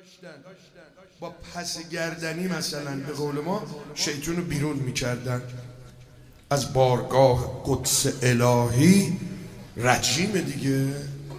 با پس گردنی مثلا به قول ما شیطان رو بیرون میکردن از بارگاه قدس الهی. رجیم دیگه.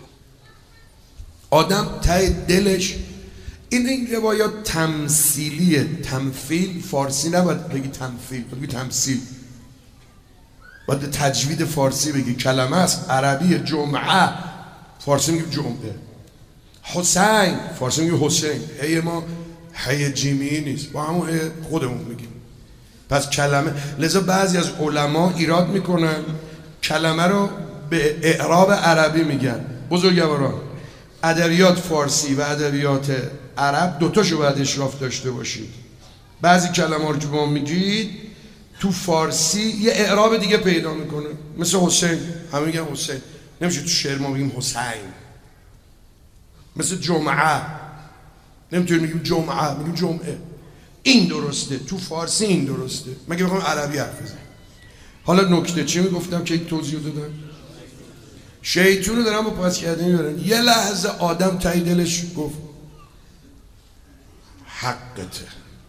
آدم ته دلش این روایات تمثیلیه. تمثیل فارسی نباید بگی تمثیل، بگی تمثیل. باید تجوید فارسی بگی. کلمه است عربی. جمعه فارسی میگیم جمعه. حسین فارسی میگیم حسین. هی ما هی جیمی نیست، با همون هی خودمون میگیم. پس کلمه، لذا بعضی از علما ایراد میکنن کلمه رو به اعراب عربی میگن. بزرگواران، ادبیات فارسی و ادبیات عرب دوتاشو باید اشراف داشته باشید. بعضی کلمه رو که ما میگید تو فارسی یه اعراب دیگه پیدا میکنه. مثل حسین، همه میگن حسین، نمیشه تو شعر ما بگیم حسین. مثل جمعه، نمیتونیم میگیم جمعه، میگیم جمعه. این درسته تو فارسی، این درسته. مگه بخوام عربی حرف بزنم؟ حالا نکته چی میگفتم که توضیح دادم؟ شیطون رو دارم با پس کردنی برن. یه لحظه آدم ته دلش گفت حقته.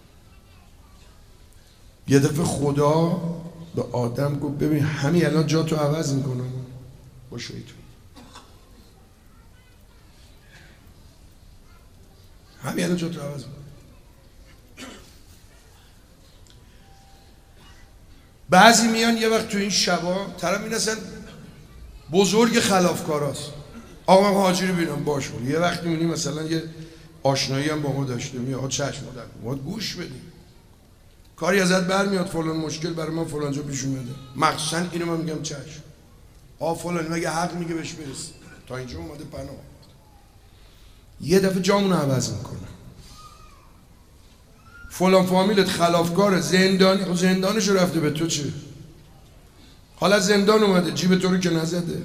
یه دفعه خدا به آدم گفت ببین همین الان جا تو عوض میکنم با شیطون. همین الان جا تو عوض میکنم. بعضی میان یه وقت تو این شبا طرف این اصلا بزرگ خلافکاراست. آقا من حاجی رو بینم باش بود. یه وقت میبینیم مثلا یه آشنایی هم با ما داشته، میاد چشم ما گوش بدیم، کاری ازت برمیاد، فلان مشکل برای ما فلانجا پیش اومده، مخصوصا اینو من میگم چشم. فلان مگه حق میگه بهش برس. تا اینجا اومده پناه. یه دفعه جامون عوض میکنه. فلان فامیلت خلافکار، زندانی، زندانش رفته، به تو چه؟ حالا زندان اومده، جیب تو رو که نزده.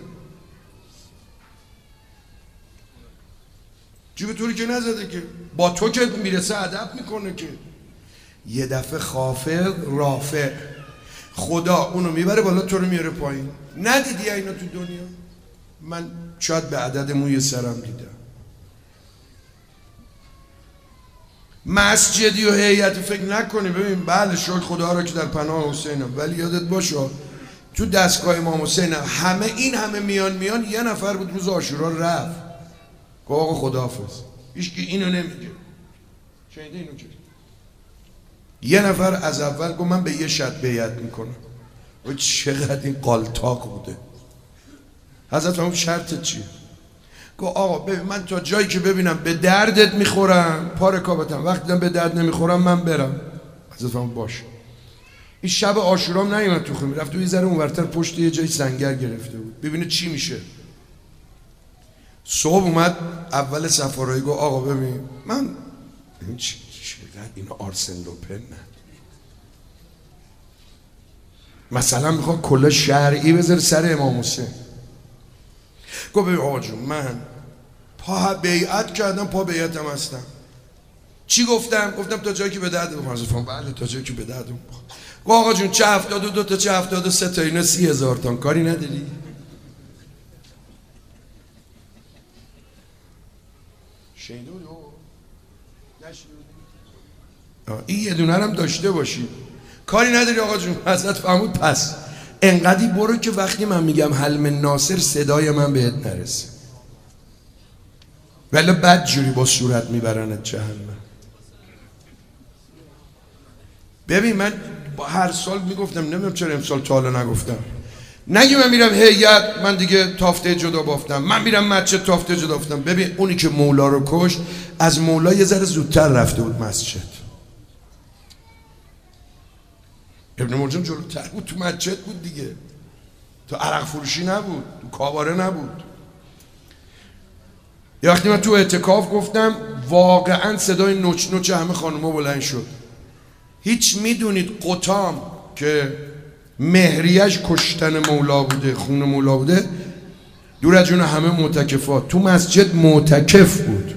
جیب تو رو که نزده که با تو که میرسه ادب میکنه که. یه دفعه خافض رافع، خدا اونو میبره بالا، تو رو میاره پایین. ندیدی اینا تو دنیا؟ من شاید به عدد موی سرم دیدم. مسجدی و هیئتی فکر نکنی. ببین بله شکر خدا را که در پناه حسینم، ولی یادت باشه تو دستگاه امام حسین همه این همه میان یه نفر بود روز عاشورا رفت که آقا خداحافظ. هیچ کی اینو نمیگه. شنیده اینو که یه نفر از اول گفت من به یه شرط بیعت میکنم. و چقدر این قالتاق بوده. حضرت فرمود شرطت چیه؟ گفت آقا ببین من تا جایی که ببینم به دردت میخورم پا رکابتم، وقتی دیدم به درد نمیخورم من برم. حضرت فرمود باشه. این شب عاشورام نیومد تو خونه، رفت یه ذره اونورتر پشت یه جای سنگر گرفته بود ببینه چی میشه. صبح اومد اول سفارایی گفت آقا ببین من این چقدر این آرسن لوپن نه مثلا میخواد کلا شرعی بذاره سر امام حسین. گفت ببین آقا جون من پا بیعت کردم، پا بیعتم هستم. چی گفتم؟ گفتم تا جایی که به درد بخورم. بله تا جایی که به درد بخورم. گفت آقا جون چه 72 تا چه 73 تا اینا 30,000 تا کاری نداری؟ شنیده بودی آقا؟ نشنیده بودی؟ این یه دونه هم داشته باشی. کاری نداری آقا جون. حضرت فرمود پس انقدی برو که وقتی من میگم حل من ناصر صدای من بهت نرسه، ولی بد جوری با صورت میبرنت جهنم. ببین من با هر سال میگفتم، نمیدونم چرا امسال تا حالا نگفتم، نگی من میرم هیئت من دیگه تافته جدا بافتم، من میرم مسجد تافته جدا بافتم. ببین اونی که مولا رو کشت از مولا یه ذره زودتر رفته بود مسجد. ابن مرجان جلوتر بود، تو مسجد بود دیگه، تو عرق فروشی نبود، تو کاباره نبود. یه وقتی من تو اعتکاف گفتم واقعا صدای نوچ نوچ همه خانوما بلند شد. هیچ میدونید قطام که مهریش کشتن مولا بوده، خون مولا بوده، دور از جون همه معتکفات تو مسجد معتکف بود.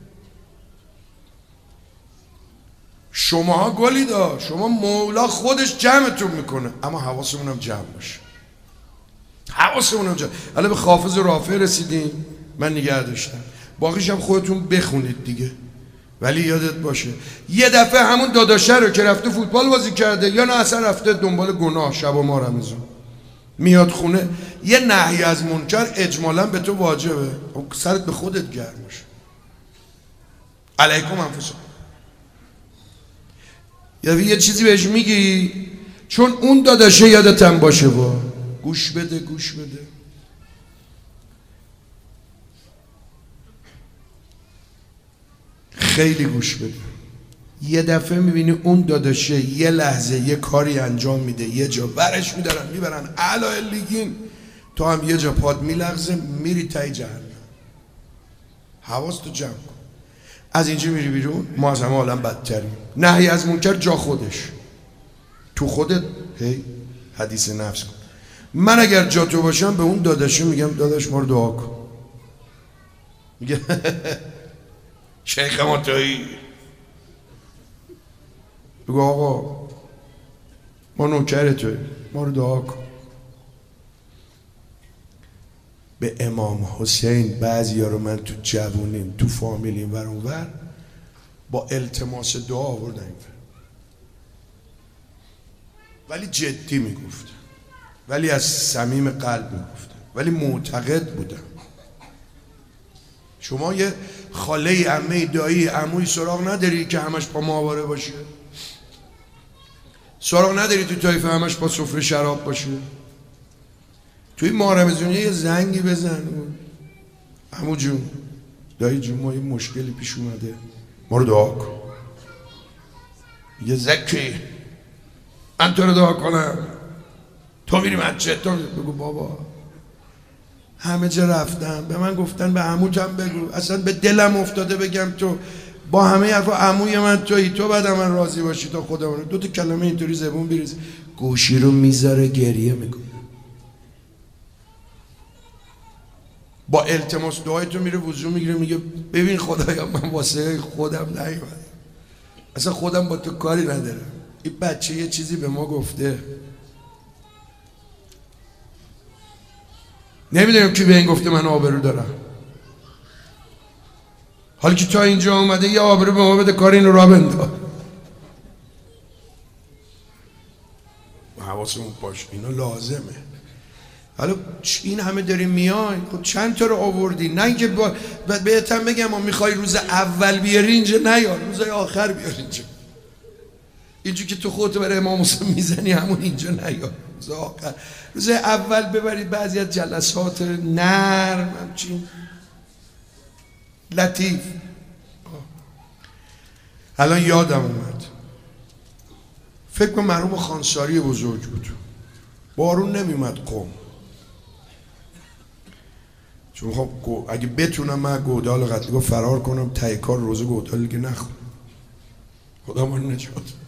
شماها گلی دا، شما مولا خودش جمعتون میکنه، اما حواسمون هم جمع باشه. حواسمون هم جمع. حالا به حافظ رافع رسیدیم، من نگه داشتم، باقیش هم خودتون بخونید دیگه. ولی یادت باشه یه دفعه همون داداشه رو که رفته فوتبال بازی کرده یا نه اصلا رفته دنبال گناه شب و ما رمضان میاد خونه یه نهی از منکر اجمالا به تو واجبه، سرت به خودت گرم باشه. علیکم انفسکم. یه چیزی بهش میگی چون اون داداشه یادت هم باشه با گوش بده گوش بده. خیلی گوش بده. یه دفعه میبینی اون داداشه یه لحظه یه کاری انجام میده، یه جا برش میدارن میبرن اعلی لیگین، تو هم یه جا پاد میلغزه میری تای جهنم. حواستو جمع کن. از اینجا میری بیرون ما از همه عالم بدتریم. نهی از منکر جا خودش تو خودت هی حدیث نفس کن. من اگر جا تو باشم به اون داداشه میگم داداش ما رو دعا کن. میگه شیخ ما تویی. بگو آقا ما نوکر توی ما رو دعا کن. به امام حسین بعضی ها رو من تو جوونیم تو فامیلیم ور اونور با التماس دعا آوردن ولی جدی میگفتن، ولی از صمیم قلب میگفتن، ولی معتقد بودن. شما یه خاله عمه دایی عموی سراغ نداری که همش پا ماهواره باشه؟ سراغ نداری تو طایفه همش با سفره شراب باشه؟ توی ماه رمضان یه زنگی بزن عمو جون دایی جون ما یه مشکلی پیش اومده ما رو دعا کن. یه زکی من تو رو دعا کنم تو میری مسجد تو بگو بابا همه جا رفتم به من گفتن به عموتم بگو، اصلا به دلم افتاده بگم تو با همه حرفا عموی من تویی، تو بعد من راضی باشی تا خودمون. دو تا کلمه اینطوری زبون بریز گوشی رو میذاره گریه میکنه. با التماس دعای تو میره وضو میگیره میگه ببین خدایا من واسه خودم نیومدم، اصلا خودم با تو کاری ندارم، این بچه یه چیزی به ما گفته نمیدونم کی به این گفته من آبرو دارم. حالا که تا اینجا اومده یه آبرو به ما بده کار اینو را بنداز. حواسمون باشه اینا لازمه. حالا این همه داریم میای خب چند تا رو آوردی؟ نه اینکه بهتم بگم ما میخوای روز اول بیاری اینجا نیار، روز آخر بیار اینجا. اینجا که تو خودت برای امام حسین میزنی همون اینجا نیار، روز آخر. روز اول ببرید بعضی از جلسات نرم همچین لطیف. الان یادم اومد فکر کنم مرحوم خانساری بزرگ بود، بارون نمیومد قم، چون خب اگه بتونم من گودال قتلگاه فرار کنم ته کار روزه گودال که نخون خدا ما رو نجات بده.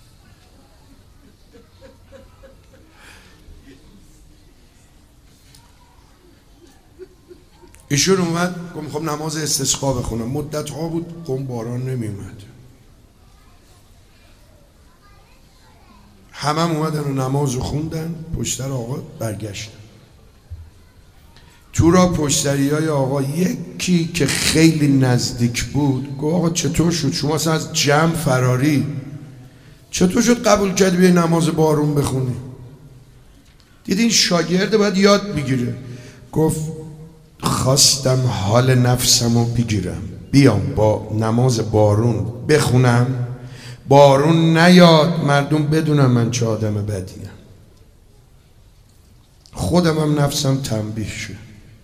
ایشون اومد گفت خب نماز استسقا بخونم. مدت ها بود قم باران نمیومد، همه اومدن و نماز خوندن، پشتر آقا برگشتن. تو را پشتری های آقا یکی که خیلی نزدیک بود گفت آقا چطور شد شما اصلا از جمع فراری چطور شد قبول کردی بیای نماز بارون بخونی؟ دیدین شاگرده باید یاد بگیره. گفت خواستم حال نفسمو بگیرم بیام با نماز بارون بخونم، بارون نیاد مردم بدونم من چه آدم بدیم، خودم هم نفسم تنبیه شه.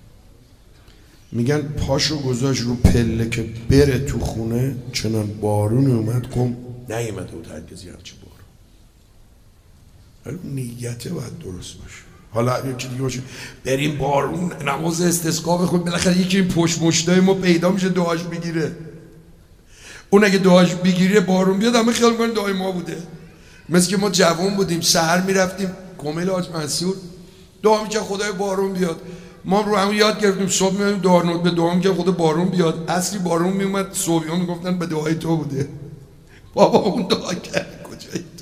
میگن پاشو گذاشت رو پله که بره تو خونه، چنان بارون اومد قم نیامده بود هرگزی همچه بارون. ولی نیته باید درست باشه. حالا یکی دیگه باشه بریم بارون نماز استسقا بخونیم، بالاخره یکی این پشت مشتای ما پیدا میشه دعاش بگیره. اون اگه دعاش بگیره بارون بیاد همه خیال میکنن دعای ما بوده. مثل که ما جوان بودیم سحر میرفتیم کمیل حاج منصور دعا میکنیم خدای بارون بیاد، ما رو هم یاد گرفتیم صبح میایم دعا به دعا میکنیم خدا بارون بیاد، اصلی بارون میومد صبحی‌ها میگفتن به دعای تو بوده. بابا اون دعا کرد کجای تو؟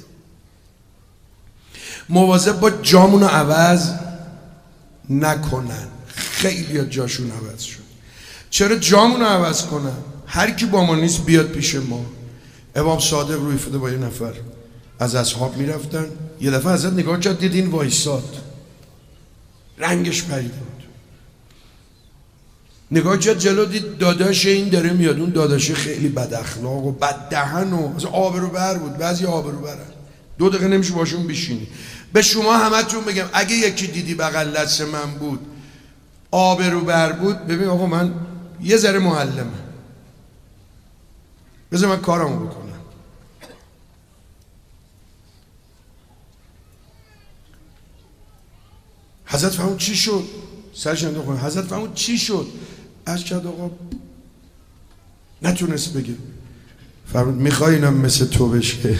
مواظب با جامونو عوض نکنن. خیلی جاشون عوض شد. چرا جامونو عوض کنن؟ هر کی با ما نیست بیاد پیش ما. امام صادق روی فده با یه نفر از اصحاب میرفتن، یه دفعه حضرت نگاه کرد دید این وایساد، رنگش پریده بود. نگاه کرد جلو دید داداش این داره میاد. اون داداشه خیلی بد اخلاق و بد دهن و آبروبر بود. بعضی آبروبرن، 2 دقیقه نمیشه باشون بشینی. به شما همتون بگم اگه یکی دیدی بغل دست من بود آبروبر بود، ببین آقا من یه ذره معلمم، بذار من کارمو بکنم. حضرت فرمود چی شد؟ سرش انداخت. حضرت فرمود چی شد؟ عرض کرد آقا نتونست بگه. فرمود میخوای اینم مثل تو بشه؟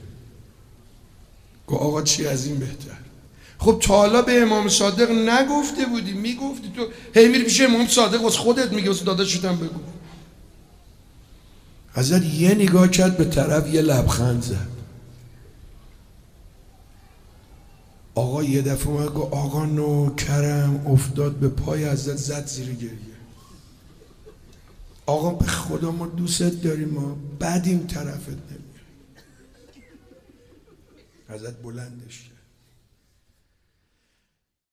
گفت آقا چی از این بهتر. خب تا حالا به امام صادق نگفته بودی، میگفتی تو هی میری پیش امام صادق واسه خودت میگه واسه داداشت هم بگو. حضرت یه نگاه کرد به طرف، یه لبخند زد. آقا یه دفعه اومد گفت آقا نوکرم، افتاد به پای حضرت زد زیر گریه. آقا به خدا ما دوست داریم، ما بعد این طرفت نمیاد. حضرت بلندش کرد.